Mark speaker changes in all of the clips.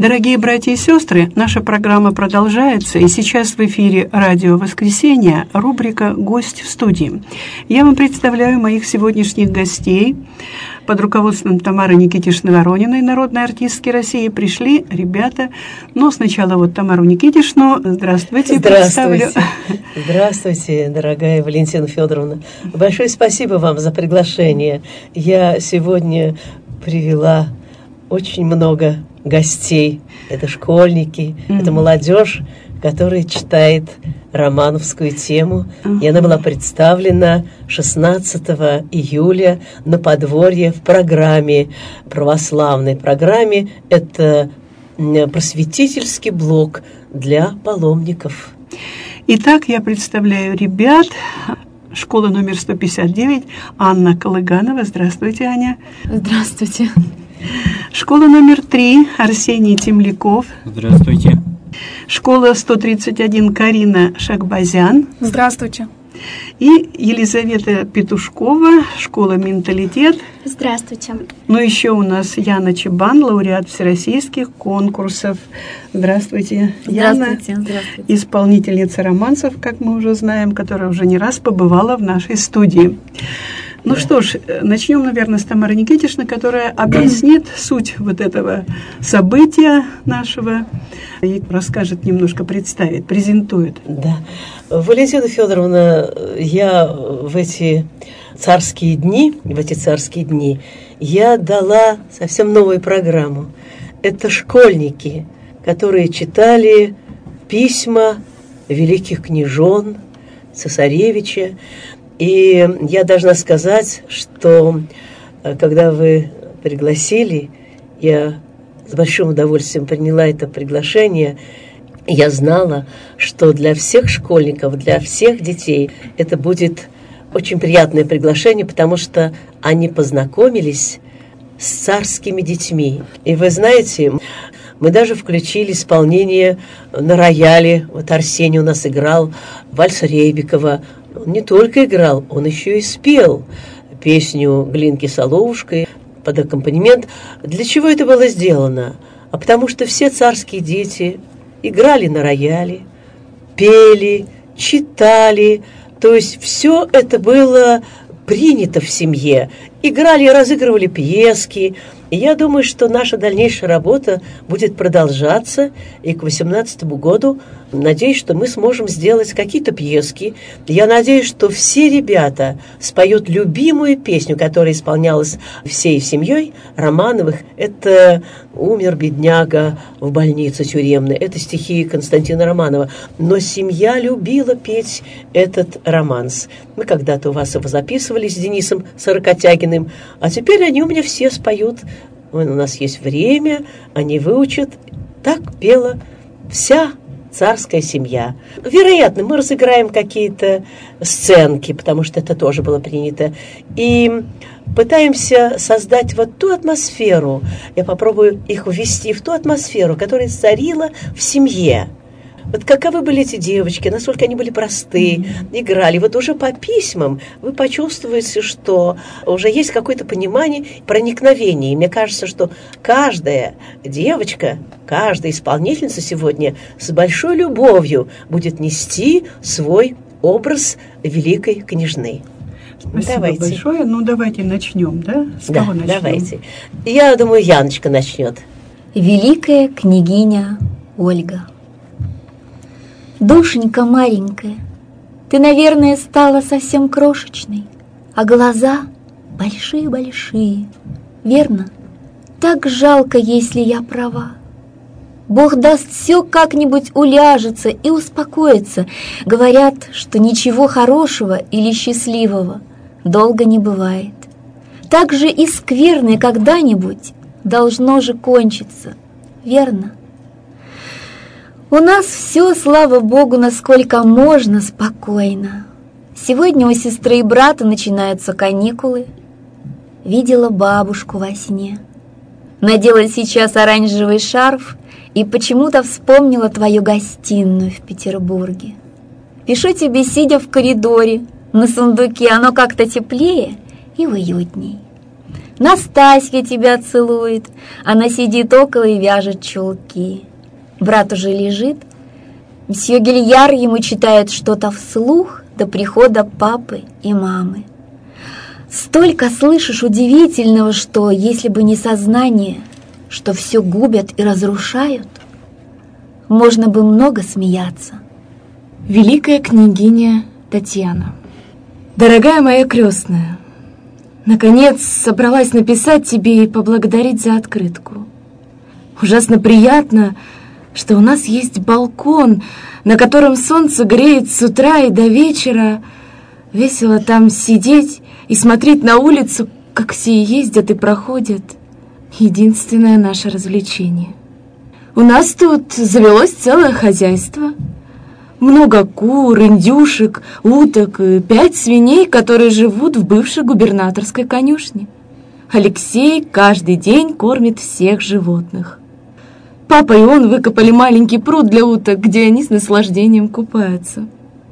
Speaker 1: Дорогие братья и сестры, наша программа продолжается, и сейчас в эфире «Радио Воскресенье», рубрика «Гость в студии». Я вам представляю моих сегодняшних гостей. Под руководством Тамары Никитишны Ворониной, народной артистки России, пришли ребята. Но сначала вот Тамару Никитишну. Здравствуйте.
Speaker 2: Здравствуйте. Здравствуйте, дорогая Валентина Федоровна. Большое спасибо вам за приглашение. Я сегодня привела очень много гостей. Это школьники, это молодежь, которая читает романовскую тему. И она была представлена 16 июля на подворье в программе, православной программе. Это просветительский блок для паломников.
Speaker 1: Итак, я представляю ребят. Школа номер 159, Анна Колыганова. Здравствуйте, Аня.
Speaker 3: Здравствуйте.
Speaker 1: Школа номер 3, Арсений Темляков.
Speaker 4: Здравствуйте.
Speaker 1: Школа 131, Карина Шахбазян.
Speaker 3: Здравствуйте.
Speaker 1: И Елизавета Петушкова, школа «Менталитет».
Speaker 5: Здравствуйте.
Speaker 1: Ну, еще у нас Яна Чебан, лауреат всероссийских конкурсов. Здравствуйте, Яна.
Speaker 3: Здравствуйте. Здравствуйте.
Speaker 1: Исполнительница романсов, как мы уже знаем, которая уже не раз побывала в нашей студии. Ну что ж, начнем, наверное, с Тамары Никитишны, которая объяснит суть вот этого события нашего и расскажет немножко, представит, презентует.
Speaker 2: Да. Валентина Федоровна, я в эти царские дни, я дала совсем новую программу. Это школьники, которые читали письма великих княжон, цесаревича. И я должна сказать, что когда вы пригласили, я с большим удовольствием приняла это приглашение. Я знала, что для всех школьников, для всех детей это будет очень приятное приглашение, потому что они познакомились с царскими детьми. И вы знаете, мы даже включили исполнение на рояле. Вот Арсений у нас играл вальс Рейбикова. Он не только играл, он еще и спел песню Глинки Соловушкой под аккомпанемент. Для чего это было сделано? А потому что все царские дети играли на рояле, пели, читали. То есть все это было принято в семье. Играли и разыгрывали пьески. И я думаю, что наша дальнейшая работа будет продолжаться. И к 2018 году, надеюсь, что мы сможем сделать какие-то пьески. Я надеюсь, что все ребята споют любимую песню, которая исполнялась всей семьей Романовых. Это «Умер бедняга в больнице тюремной». Это стихи Константина Романова. Но семья любила петь этот романс. Мы когда-то у вас его записывали с Денисом Сорокотягиным, а теперь они у меня все споют. У нас есть время, они выучат. Так пела вся царская семья. Вероятно, мы разыграем какие-то сценки, потому что это тоже было принято. И пытаемся создать вот ту атмосферу. Я попробую их ввести в ту атмосферу, которая царила в семье. Вот каковы были эти девочки, насколько они были просты, играли. Вот уже по письмам вы почувствуете, что уже есть какое-то понимание, проникновение. И мне кажется, что каждая девочка, каждая исполнительница сегодня с большой любовью будет нести свой образ великой княжны.
Speaker 1: Спасибо большое. Ну, давайте начнем, да? С кого начнем?
Speaker 2: Давайте. Я думаю, Яночка начнет.
Speaker 5: Великая княгиня Ольга. Душенька маленькая, ты, наверное, стала совсем крошечной, а глаза большие-большие. Верно? Так жалко, если я права. Бог даст, все как-нибудь уляжется и успокоится. Говорят, что ничего хорошего или счастливого долго не бывает. Так же и скверное когда-нибудь должно же кончиться. Верно? У нас все, слава Богу, насколько можно спокойно. Сегодня у сестры и брата начинаются каникулы. Видела бабушку во сне. Надела сейчас оранжевый шарф и почему-то вспомнила твою гостиную в Петербурге. Пишу тебе, сидя в коридоре, на сундуке, оно как-то теплее и уютней. Настасья тебя целует, она сидит около и вяжет чулки. Брат уже лежит, мсье Гильяр ему читает что-то вслух до прихода папы и мамы. Столько слышишь удивительного, что, если бы не сознание, что все губят и разрушают, можно бы много смеяться.
Speaker 3: Великая княгиня Татьяна. Дорогая моя крестная, наконец собралась написать тебе и поблагодарить за открытку. Ужасно приятно, что у нас есть балкон, на котором солнце греет с утра и до вечера. Весело там сидеть и смотреть на улицу, как все ездят и проходят. Единственное наше развлечение. У нас тут завелось целое хозяйство. Много кур, индюшек, уток и 5 свиней, которые живут в бывшей губернаторской конюшне. Алексей каждый день кормит всех животных. Папа и он выкопали маленький пруд для уток, где они с наслаждением купаются.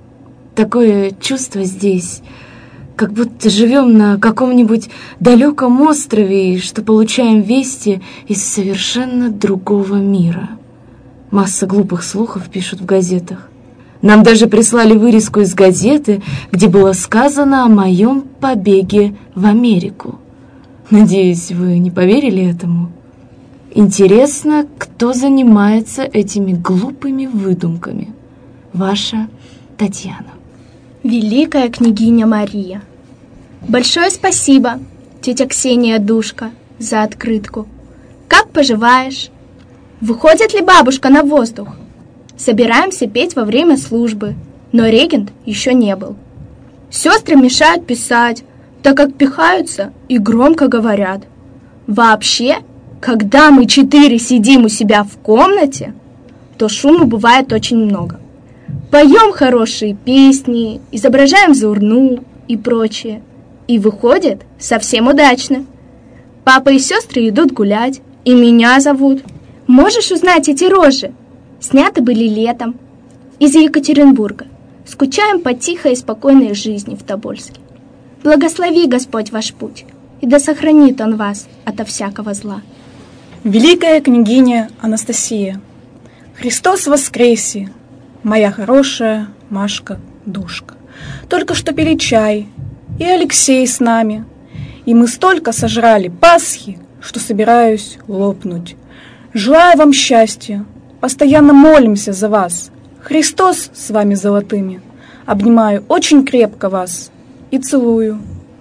Speaker 3: Такое чувство здесь, как будто живем на каком-нибудь далеком острове, и что получаем вести из совершенно другого мира. Масса глупых слухов пишут в газетах. Нам даже прислали вырезку из газеты, где было сказано о моем побеге в Америку. Надеюсь, вы не поверили этому? Интересно, кто занимается этими глупыми выдумками? Ваша Татьяна.
Speaker 4: Великая княгиня Мария. Большое спасибо, тетя Ксения Душка, за открытку. Как поживаешь? Выходит ли бабушка на воздух? Собираемся петь во время службы, но регент еще не был. Сестры мешают писать, так как пихаются и громко говорят. Вообще, когда мы 4 сидим у себя в комнате, то шума бывает очень много. Поем хорошие песни, изображаем зурну и прочее. И выходит совсем удачно. Папа и сестры идут гулять, и меня зовут. Можешь узнать эти рожи? Сняты были летом, из Екатеринбурга. Скучаем по тихой и спокойной жизни в Тобольске. Благослови Господь ваш путь, и да сохранит Он вас ото всякого зла.
Speaker 6: Великая княгиня Анастасия, Христос воскресе, моя хорошая Машка-душка. Только что пили чай, и Алексей с нами, и мы столько сожрали Пасхи, что собираюсь лопнуть. Желаю вам счастья, постоянно молимся за вас. Христос с вами золотыми. Обнимаю очень крепко вас и целую.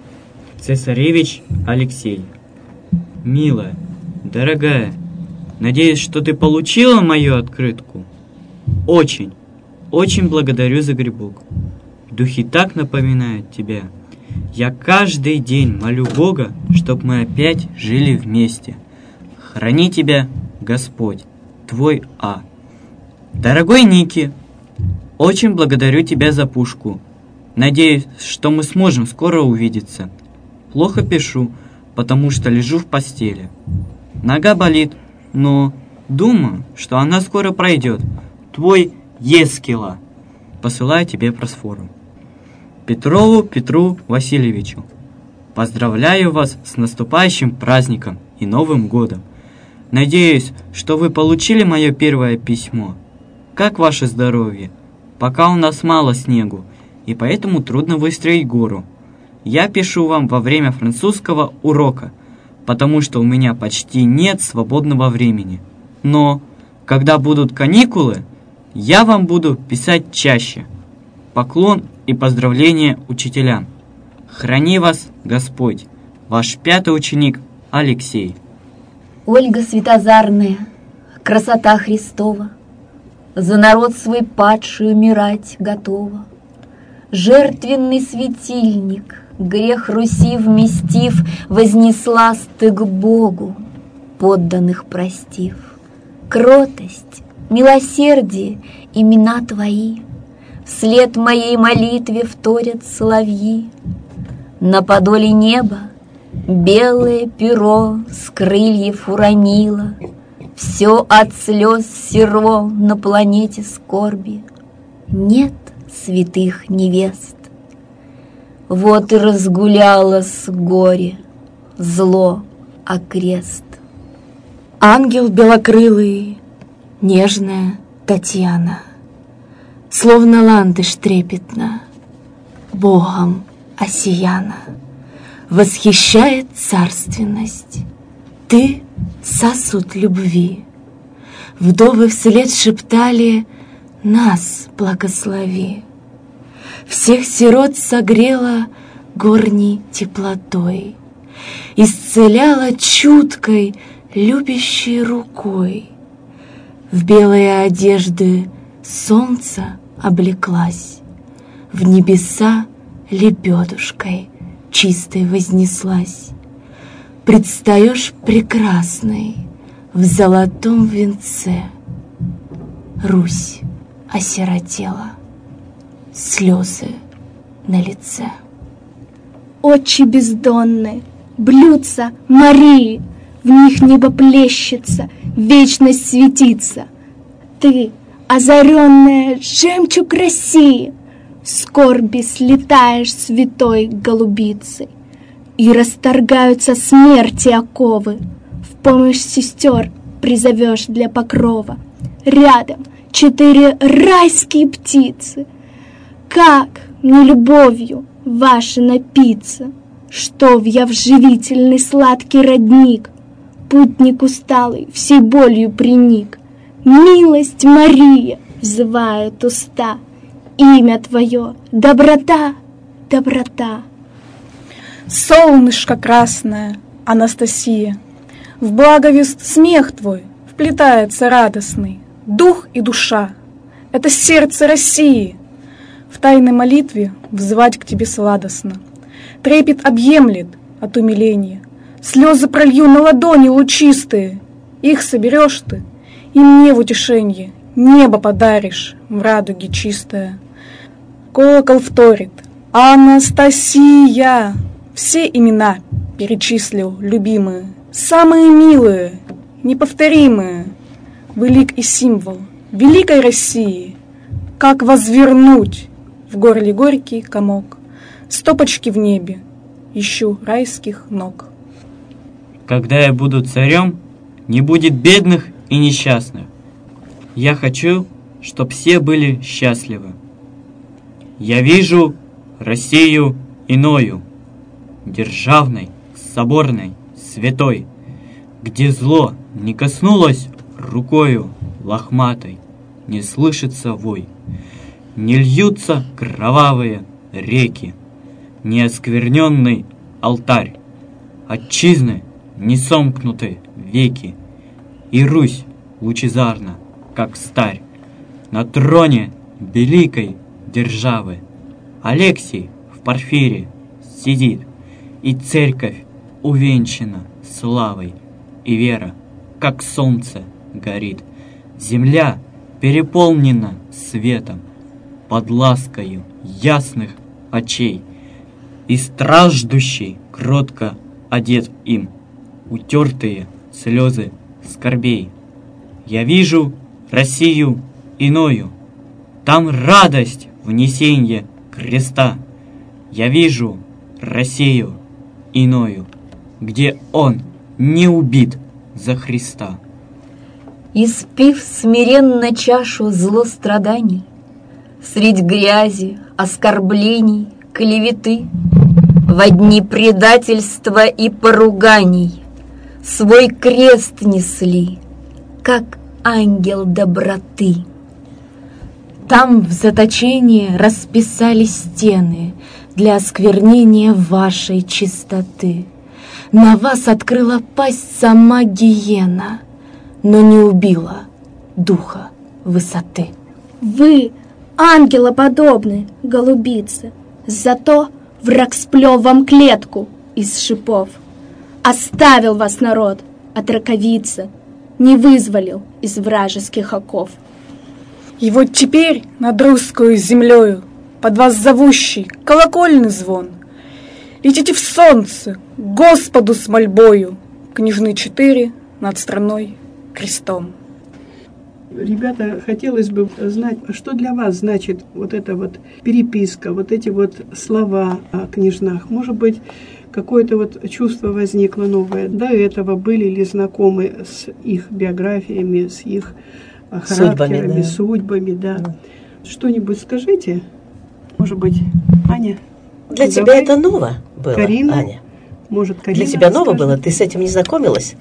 Speaker 7: Цесаревич Алексей. Милая, дорогая, надеюсь, что ты получила мою открытку? Очень, очень благодарю за грибок. Духи так напоминают тебя. Я каждый день молю Бога, чтоб мы опять жили вместе. Храни тебя, Господь, твой А. Дорогой Ники, очень благодарю тебя за пушку. Надеюсь, что мы сможем скоро увидеться. Плохо пишу, потому что лежу в постели. Нога болит, но думаю, что она скоро пройдет. Твой Ескила. Посылаю тебе просфору. Петрову Петру Васильевичу. Поздравляю вас с наступающим праздником и Новым годом. Надеюсь, что вы получили мое первое письмо. Как ваше здоровье? Пока у нас мало снегу, и поэтому трудно выстроить гору. Я пишу вам во время французского урока, потому что у меня почти нет свободного времени. Но, когда будут каникулы, я вам буду писать чаще. Поклон и поздравления учителям. Храни вас Господь, ваш 5-й ученик Алексей.
Speaker 5: Ольга Светозарная, красота Христова, за народ свой падший умирать готова. Жертвенный светильник, грех Руси вместив, вознесла ты к Богу, подданных простив. Кротость, милосердие, имена твои, вслед моей молитве вторят соловьи. На подоле неба белое перо с крыльев уронило, все от слез серо на планете скорби. Нет святых невест. Вот и разгулялось горе, зло окрест. Ангел белокрылый, нежная Татьяна, словно ландыш трепетно, Богом осияна, восхищает царственность. Ты — сосуд любви. Вдовы вслед шептали: нас благослови. Всех сирот согрела горней теплотой, исцеляла чуткой, любящей рукой. В белые одежды солнца облеклась, в небеса лебедушкой чистой вознеслась. Предстаешь прекрасной в золотом венце. Русь осиротела, слезы на лице.
Speaker 4: Очи бездонные, блюдца Марии, в них небо плещется, вечность светится. Ты, озаренная жемчуг России, в скорби слетаешь святой голубицей, и расторгаются смерти оковы, в помощь сестер призовешь для покрова. Рядом 4 райские птицы. Как мне любовью вашей напиться, чтоб я в живительный сладкий родник, путник усталый, всей болью приник. Милость Мария, взывают уста, имя твое — доброта, доброта.
Speaker 6: Солнышко красное, Анастасия, в благовест смех твой вплетается радостный. Дух и душа — это сердце России. В тайной молитве взывать к тебе сладостно. Трепет объемлет от умиления. Слезы пролью на ладони лучистые. Их соберешь ты, и мне в утешенье небо подаришь в радуге чистое. Колокол вторит: Анастасия! Все имена перечислил любимые, самые милые, неповторимые. Вы лик и символ великой России. Как возвернуть в горле горький комок, стопочки в небе, ищу райских ног.
Speaker 7: Когда я буду царем, не будет бедных и несчастных. Я хочу, чтоб все были счастливы. Я вижу Россию иною, державной, соборной, святой, где зло не коснулось рукою лохматой, не слышится вой, не льются кровавые реки, не оскверненный алтарь, отчизны не сомкнуты веки, и Русь лучезарна, как старь, на троне великой державы. Алексий в Порфире сидит, и церковь увенчана славой, и вера, как солнце, горит. Земля переполнена светом, под ласкою ясных очей, и страждущий кротко одет им утертые слезы скорбей. Я вижу Россию иною, там радость внесенья креста. Я вижу Россию иною, где он не убит за Христа.
Speaker 5: Испив смиренно чашу злостраданий, средь грязи, оскорблений, клеветы, во дни предательства и поруганий свой крест несли, как ангел доброты. Там в заточении расписали стены для осквернения вашей чистоты. На вас открыла пасть сама гиена, но не убила духа высоты.
Speaker 4: Вы ангелоподобны, голубицы, зато враг сплел вам клетку из шипов. Оставил вас народ от раковицы, не вызволил из вражеских оков.
Speaker 6: И вот теперь над русскою землею, под вас зовущий колокольный звон, летите в солнце, Господу с мольбою, княжны 4 над страной крестом.
Speaker 1: Ребята, хотелось бы знать, что для вас значит вот эта вот переписка, вот эти вот слова о княжнах. Может быть, какое-то вот чувство возникло новое. До этого были ли знакомы с их биографиями, с их характерами, судьбами, да. Что-нибудь скажите? Может быть, Аня?
Speaker 2: Для тебя это ново было,
Speaker 1: Карина?
Speaker 2: Аня?
Speaker 1: Может, Карина
Speaker 2: Для тебя ново
Speaker 1: скажет?
Speaker 2: было? Ты с этим не знакомилась?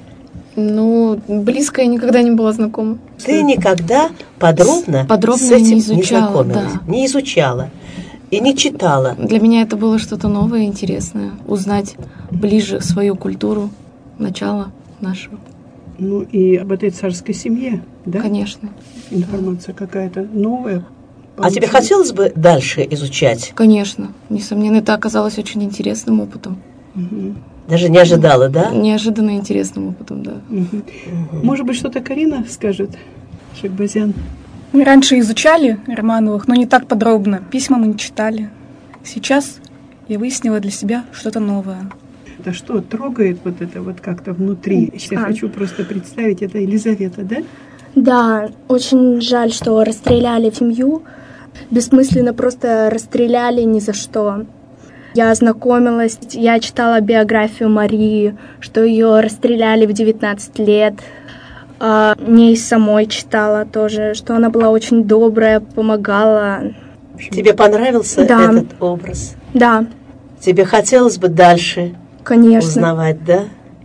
Speaker 3: Ну, близко я никогда не была знакома.
Speaker 2: Ты никогда подробно с этим не знакомилась, не изучала и не читала.
Speaker 3: Для меня это было что-то новое, интересное. Узнать ближе свою культуру, начало нашего.
Speaker 1: Ну и об этой царской семье, да?
Speaker 3: Конечно.
Speaker 1: Информация какая-то новая.
Speaker 2: А тебе хотелось бы дальше изучать?
Speaker 3: Конечно. Несомненно, это оказалось очень интересным опытом.
Speaker 1: Угу.
Speaker 2: Даже не ожидала, да?
Speaker 3: Неожиданно интересным опытом, да.
Speaker 1: Угу. Может быть, что-то Карина скажет, Шахбазян?
Speaker 6: Мы раньше изучали Романовых, но не так подробно. Письма мы не читали. Сейчас я выяснила для себя что-то новое.
Speaker 1: Это что, трогает вот это вот как-то внутри? Я хочу просто представить, это Елизавета, да?
Speaker 4: Да, очень жаль, что расстреляли семью. Бессмысленно просто расстреляли ни за что. Я ознакомилась, я читала биографию Марии, что ее расстреляли в 19 лет. Мне и самой читала тоже, что она была очень добрая, помогала.
Speaker 2: Тебе понравился этот образ?
Speaker 4: Да.
Speaker 2: Тебе хотелось бы дальше узнавать, да?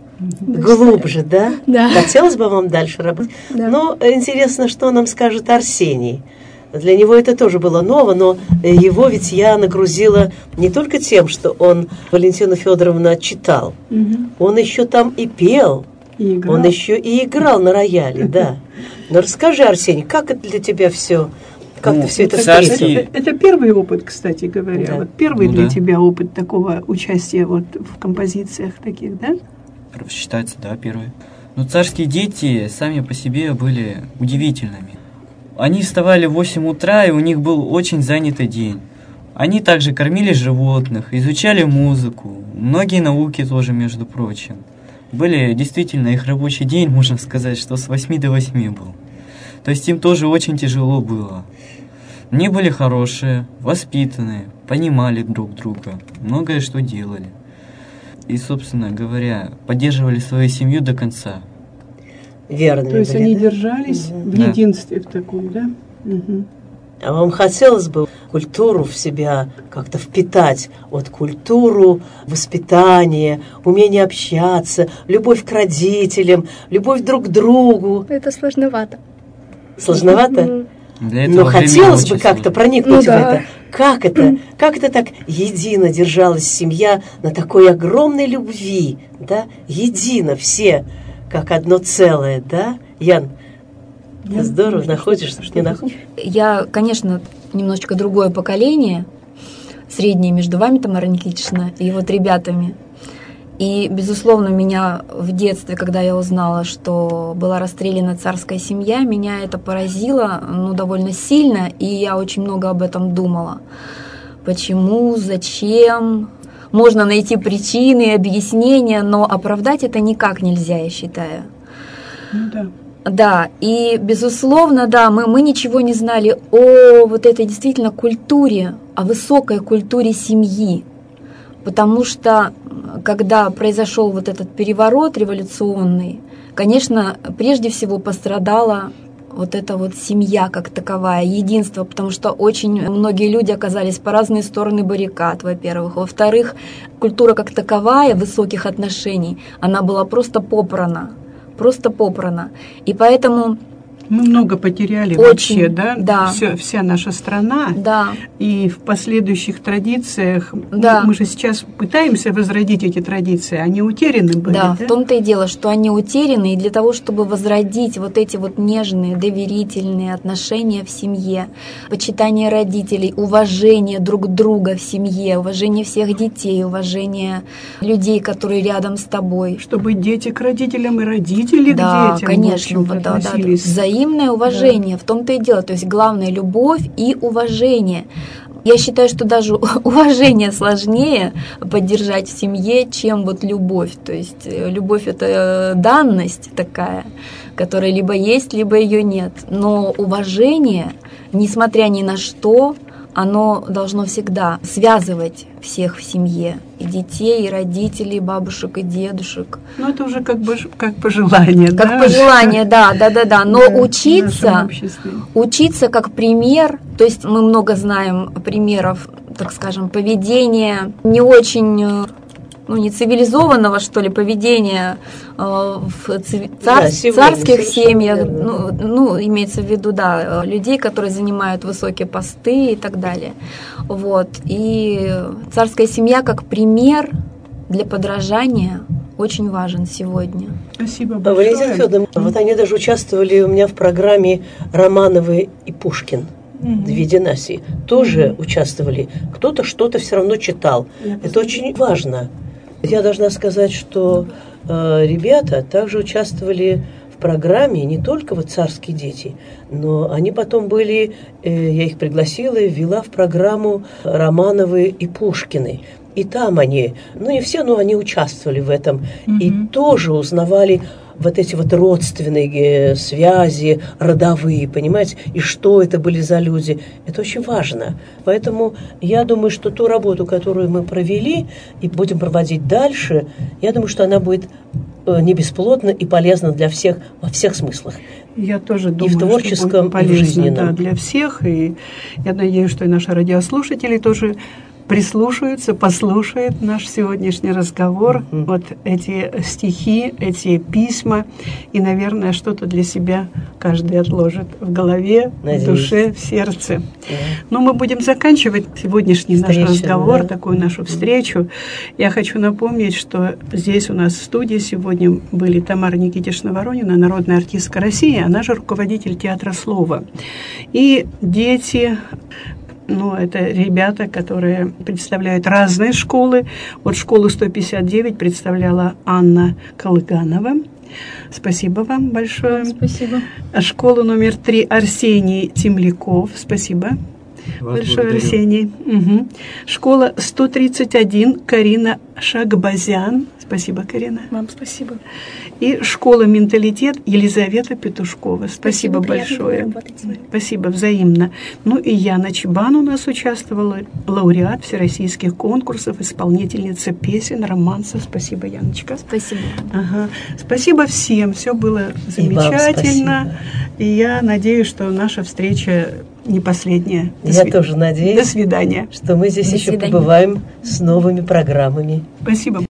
Speaker 2: Глубже, да?
Speaker 4: Да.
Speaker 2: Хотелось бы вам дальше работать?
Speaker 4: Да.
Speaker 2: Но интересно, что нам скажет Арсений. Для него это тоже было ново, но его ведь я нагрузила не только тем, что он Валентина Федоровна читал, он еще там и пел, он еще и играл на рояле, да. Но расскажи, Арсений, как это для тебя все, как ты все это встретил?
Speaker 1: Это первый опыт, кстати говоря,
Speaker 2: Да.
Speaker 1: вот первый для тебя опыт такого участия вот в композициях таких, да?
Speaker 7: Считается, да, первый. Но царские дети сами по себе были удивительными. Они вставали в 8 утра, и у них был очень занятый день. Они также кормили животных, изучали музыку, многие науки тоже, между прочим. Были действительно, их рабочий день, можно сказать, что с 8 до 8 был. То есть им тоже очень тяжело было. Они были хорошие, воспитанные, понимали друг друга, многое что делали. И, собственно говоря, поддерживали свою семью до конца.
Speaker 2: Верно.
Speaker 1: То есть они держались в единстве в таком, да?
Speaker 2: А вам хотелось бы культуру в себя как-то впитать? Вот культуру воспитания, умение общаться, любовь к родителям, любовь друг к другу.
Speaker 4: Это сложновато.
Speaker 2: Сложновато?
Speaker 7: Для этого
Speaker 2: но хотелось бы
Speaker 7: очень
Speaker 2: как-то
Speaker 7: сложно
Speaker 2: проникнуть в это. Как это так едино держалась семья на такой огромной любви, да? Едино все, как одно целое, да? Ян, ты здорово находишь, что не находишь?
Speaker 5: Я, конечно, немножечко другое поколение, среднее между вами, Тамара Никитична, и вот ребятами. И, безусловно, меня в детстве, когда я узнала, что была расстреляна царская семья, меня это поразило, довольно сильно, и я очень много об этом думала. Почему, зачем? Можно найти причины, объяснения, но оправдать это никак нельзя, я считаю.
Speaker 1: Да.
Speaker 5: Да, и, безусловно, да, мы ничего не знали о вот этой действительно культуре, о высокой культуре семьи. Потому что, когда произошел вот этот переворот революционный, конечно, прежде всего пострадала вот эта вот семья как таковая, единство, потому что очень многие люди оказались по разные стороны баррикад, во-первых. Во-вторых, культура как таковая высоких отношений, она была просто попрана. И поэтому...
Speaker 1: Мы много потеряли
Speaker 5: очень,
Speaker 1: вообще, да?
Speaker 5: Да.
Speaker 1: Вся наша страна.
Speaker 5: Да.
Speaker 1: И в последующих традициях
Speaker 5: Да.
Speaker 1: мы же сейчас пытаемся возродить эти традиции, они утеряны были.
Speaker 5: Да, в том-то и дело, что они утеряны, и для того, чтобы возродить вот эти вот нежные, доверительные отношения в семье, почитание родителей, уважение друг друга в семье, уважение всех детей, уважение людей, которые рядом с тобой.
Speaker 1: Чтобы дети к родителям и родители к детям,
Speaker 5: конечно,
Speaker 1: в общем-то,
Speaker 5: да.
Speaker 1: относились.
Speaker 5: Взаимное уважение, в том-то и дело. То есть главное — любовь и уважение. Я считаю, что даже уважение сложнее поддержать в семье, чем вот любовь. То есть любовь — это данность такая, которая либо есть, либо ее нет. Но уважение, несмотря ни на что, оно должно всегда связывать всех в семье, и детей, и родителей, и бабушек, и дедушек.
Speaker 1: Ну, это уже как пожелание, да?
Speaker 5: Как пожелание, да. Но
Speaker 1: Да,
Speaker 5: учиться как пример, то есть мы много знаем примеров, так скажем, поведения не очень... не цивилизованного, что ли, поведения в царских семьях, имеется в виду, людей, которые занимают высокие посты и так далее. Вот. И царская семья как пример для подражания очень важен сегодня.
Speaker 1: Спасибо большое.
Speaker 2: Валентина Федоровна, вот они даже участвовали у меня в программе «Романовы и Пушкин». Две династии. Тоже участвовали. Кто-то что-то все равно читал. Это очень важно. Я должна сказать, что ребята также участвовали в программе не только вот «Царские дети», но они потом были, я их пригласила и ввела в программу «Романовы и Пушкины». И там они, не все, но они участвовали в этом. И тоже узнавали вот эти вот родственные связи, родовые, понимаете, и что это были за люди. Это очень важно. Поэтому я думаю, что ту работу, которую мы провели и будем проводить дальше, я думаю, что она будет не бесплодна и полезна для всех во всех смыслах.
Speaker 1: Я тоже думаю,
Speaker 2: и в творческом,
Speaker 1: что будет полезно,
Speaker 2: и в жизненном.
Speaker 1: для всех. И я надеюсь, что и наши радиослушатели тоже прислушаются, послушают наш сегодняшний разговор, вот эти стихи, эти письма, и, наверное, что-то для себя каждый отложит в голове, в душе, в сердце. Но мы будем заканчивать сегодняшний наш разговор, такую нашу встречу. Я хочу напомнить, что здесь у нас в студии сегодня были Тамара Никитична Воронина, народная артистка России, она же руководитель театра слова. И дети... это ребята, которые представляют разные школы. Вот школу 159 представляла Анна Колыганова. Спасибо вам большое.
Speaker 3: Спасибо.
Speaker 1: Школу номер 3 Арсений Темляков. Спасибо.
Speaker 7: Вас
Speaker 1: большое,
Speaker 7: благодарю.
Speaker 1: Арсений. Школа 131 Карина Шагбазян. Спасибо, Карина.
Speaker 6: Вам спасибо.
Speaker 1: И школа «Менталитет» Елизавета Петушкова. Спасибо
Speaker 4: приятно
Speaker 1: большое.
Speaker 4: работать с вами.
Speaker 1: Спасибо, взаимно. И Яна Чебан у нас участвовала, лауреат всероссийских конкурсов, исполнительница песен, романсов. Спасибо, Яночка.
Speaker 5: Спасибо.
Speaker 1: Ага. Спасибо всем, все было замечательно. И я надеюсь, что наша встреча не последняя.
Speaker 2: Я тоже надеюсь.
Speaker 1: До свидания.
Speaker 2: Что мы здесь
Speaker 5: До
Speaker 2: еще
Speaker 5: свидания.
Speaker 2: побываем с новыми программами.
Speaker 1: Спасибо.